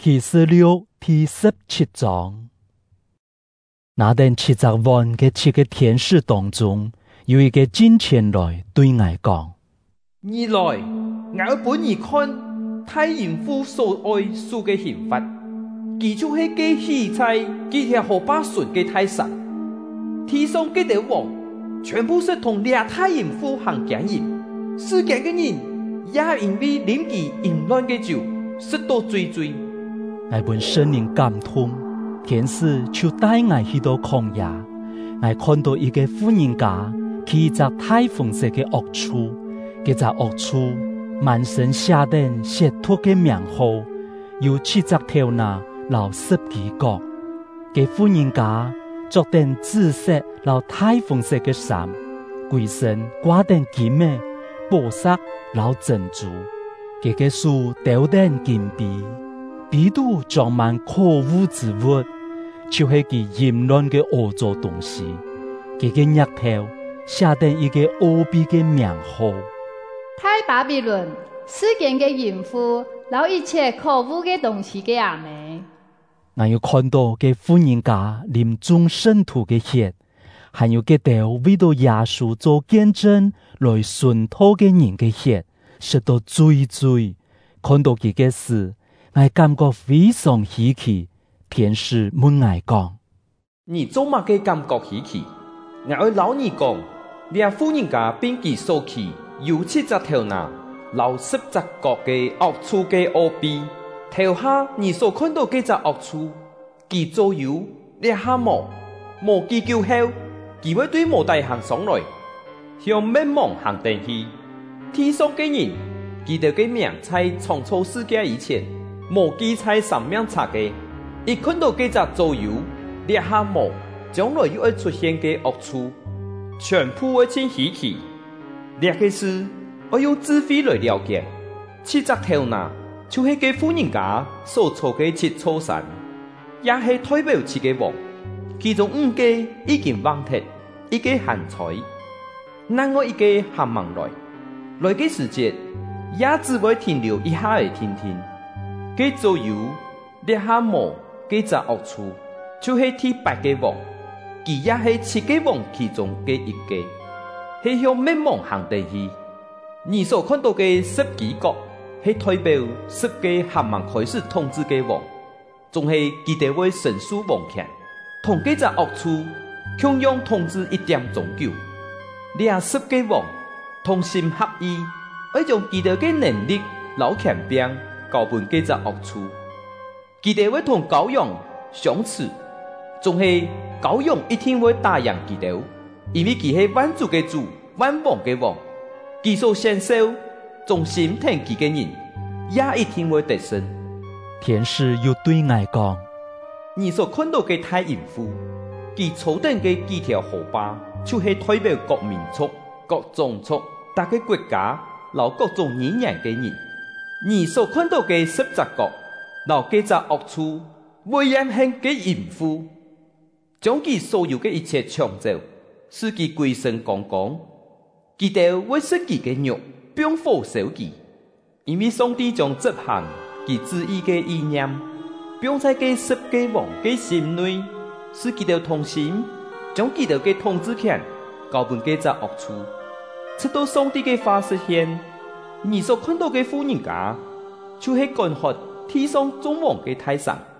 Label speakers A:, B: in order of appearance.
A: 启示录第17章。那等七十万嘅7个天使当中，有一个进前来对我讲：
B: 你來，我本而看太淫婦所愛受嘅刑罰，佢就是嘅喜在佢條河巴順嘅太神，天上嘅地王全部是同掠太淫婦行奸淫，世間嘅人也因為飲佢淫亂嘅酒，受到罪。
A: 我本聖靈感動，天使就帶我去到曠野，我看到一個婦人家企在太紅色嘅屋處，佢在屋處滿身寫定寫脫嘅名號，有7隻頭拿，留10幾角。嘅婦人家着定紫色留太紅色嘅衫，規身掛定金嘅寶石留珍珠，佢嘅手戴定金幣。鼻度裝滿可惡之物，就是佢淫亂嘅惡作東西。佢嘅額頭寫定一個奧秘嘅名號。
C: 太巴比倫，世間嘅淫婦，留一切可惡嘅東西嘅阿妹。
A: 我有看到嘅婦人家淋眾聖徒嘅血，還有佢哋為到耶穌做見證來順託嘅人嘅血，受到罪。看到佢嘅事，我感覺非常稀奇。天使問我講：
B: 你做乜嘅感覺稀奇？我會老你講，你婦人家並佢所起有7隻頭拿，留10隻角嘅屋處嘅奧秘，頭下你所看到嘅隻屋處，佢左右2下無記叫後，佢會對無大行上來，向滅亡行定去。天上嘅人，佢哋嘅名在創造世界以前，無記在上面冊嘅，一看到幾隻左右2下無，將來又會出現嘅惡處，全部會真稀奇。這個事我用智慧來了解，7隻頭拿就是個婦人家所做嘅7座山，也是代表7個王，其中5個已經亡脫，一個還在，另外一個還望來嘅時節，也只會停留一下嘅天天。佢左右2下無幾隻惡處，就是第8個王，佢也是7個王其中嘅一個，係向滅亡行地去。你所看到嘅10幾角，係代表10個還望開始統治嘅王，仲係佢哋會神屬王權，同幾隻惡處同樣統治一點鐘久。呢10個王同心合意，要將佢哋嘅能力留權柄交本幾隻惡處。佢哋會同羔羊相似，仲係羔羊一定會打贏佢哋，因為佢係萬主嘅主，萬王嘅王。佢所享受從心聽佢嘅人，也一定會得勝。
A: 天使又對我講：
B: 你所看到嘅太淫婦，佢坐定嘅幾條河巴，就是代表各民族、各種族、大個國家，留各種語言嘅人。你所看到嘅10隻角，留幾隻惡處，會驗慶嘅淫婦，將佢所有嘅一切搶走，使佢歸身光光。佢哋會食佢嘅肉，並火燒佢，因為上帝將執行佢旨意嘅意念，並在佢10個王嘅心內，使佢哋同心，將佢哋嘅統治權交本幾隻惡處，直到上帝嘅話實現。你所看到嘅婦人家，就是干喝天上眾王嘅太神。